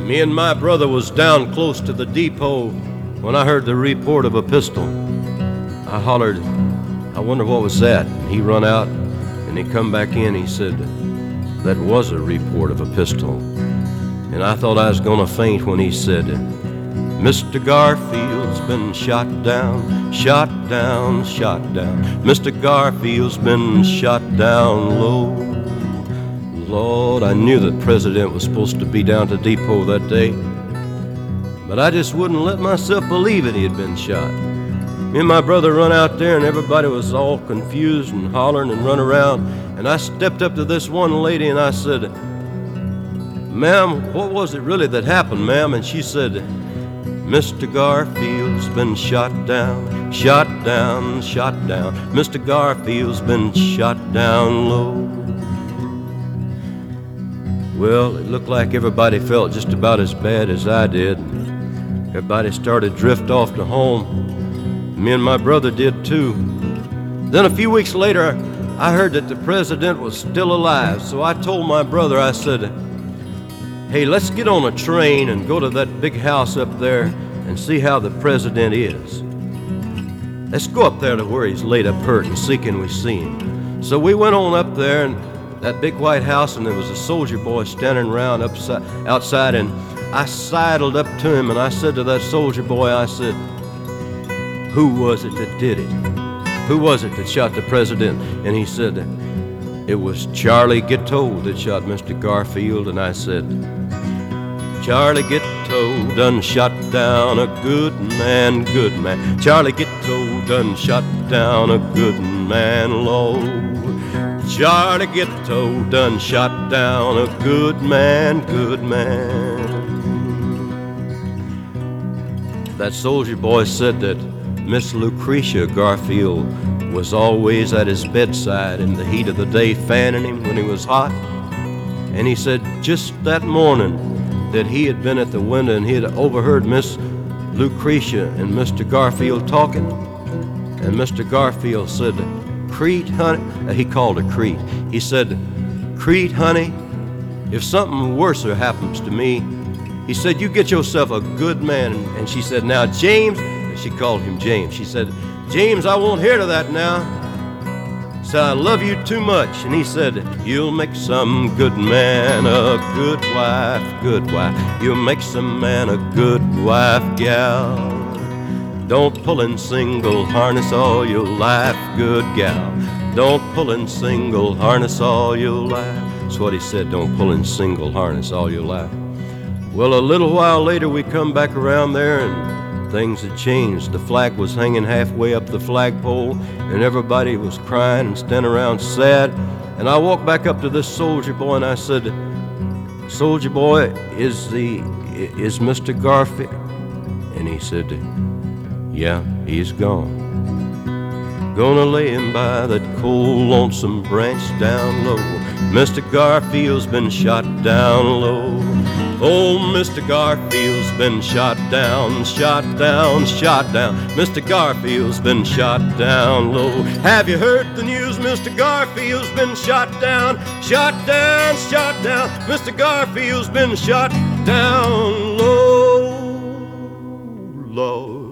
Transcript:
Me and my brother was down close to the depot when I heard the report of a pistol. I hollered, "I wonder what was that?" And he run out and he come back in. He said, "That was a report of a pistol." And I thought I was gonna faint when he said, "Mr. Garfield's been shot down, shot down, shot down. Mr. Garfield's been shot down low." Lord, I knew that President was supposed to be down to depot that day, but I just wouldn't let myself believe it, he had been shot. Me and my brother run out there, and everybody was all confused and hollering and run around. And I stepped up to this one lady, and I said, "Ma'am, what was it really that happened, ma'am?" And she said, "Mr. Garfield's been shot down, shot down, shot down. Mr. Garfield's been shot down low." Well, it looked like everybody felt just about as bad as I did. Everybody started to drift off to home. Me and my brother did too. Then a few weeks later, I heard that the president was still alive. So I told my brother, I said, "Hey, let's get on a train and go to that big house up there and see how the president is. Let's go up there to where he's laid up hurt and see can we see him." So we went on up there, and that big white house, and there was a soldier boy standing around outside, and I sidled up to him and I said to that soldier boy, I said, "Who was it that did it? Who was it that shot the president?" And he said, "It was Charlie Guiteau that shot Mr. Garfield." And I said, "Charlie Guiteau done shot down a good man, good man. Charlie Guiteau done shot down a good man low. Charlie Guiteau done shot down a good man, good man." That soldier boy said that Miss Lucretia Garfield was always at his bedside in the heat of the day, fanning him when he was hot. And he said just that morning that he had been at the window and he had overheard Miss Lucretia and Mr. Garfield talking. And Mr. Garfield said, "Crete, honey," he called her Crete. He said, "Crete, honey, if something worser happens to me," he said, "you get yourself a good man." And she said, "Now, James," she called him James. She said, "James, I won't hear to that now. So I love you too much." And he said, "You'll make some good man a good wife, good wife. You'll make some man a good wife, gal. Don't pull in single harness all your life, good gal. Don't pull in single harness all your life." That's what he said, don't pull in single harness all your life. Well, a little while later, we come back around there, and things had changed. The flag was hanging halfway up the flagpole, and everybody was crying and standing around sad. And I walked back up to this soldier boy, and I said, "Soldier boy, is Mr. Garfield?" And he said, "Yeah, he's gone. Gonna lay him by that cold, lonesome branch down low. Mr. Garfield's been shot down low. Oh, Mr. Garfield's been shot down, shot down, shot down. Mr. Garfield's been shot down low. Have you heard the news? Mr. Garfield's been shot down, shot down, shot down. Mr. Garfield's been shot down low, Lord."